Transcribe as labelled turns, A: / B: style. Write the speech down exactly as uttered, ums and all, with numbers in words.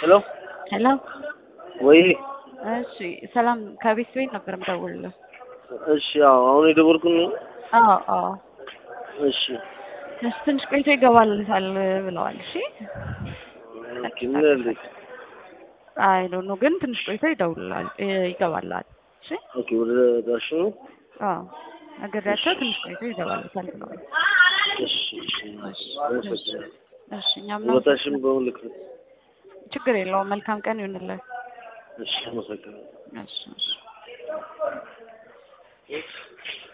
A: ሄሎ
B: ሄሎ
A: ወይ
B: እሺ ሰላም ከቤት ቤት ነበር የምደውልልህ።
A: እሺ አዎ አሁን የደወልኩኝ
B: አዎ አዎ
A: እሺ
B: እሺ ትንሽ ቆይቶ ይገባልታል ብለዋል። እሺ
A: ኦኬ ምን አለ
B: አይ ዶንት ኖ ግን ትንሽ ቆይቶ ይደውልልሃል ይገባልሃል። እሺ
A: ኦኬ ወደ ዳሽ ነው
B: አዎ ነገራቸው ትንሽ ቆይቶ ይገባልታል ብለዋል።
A: እሺ እሺ
B: እሺ እኛም ነው
A: ወጣሽም በመልክ
B: ችግር የለውም። መልካም ቀን ይሁንልህ።
A: እሺ አመሰግናለሁ።
B: እሺ እሺ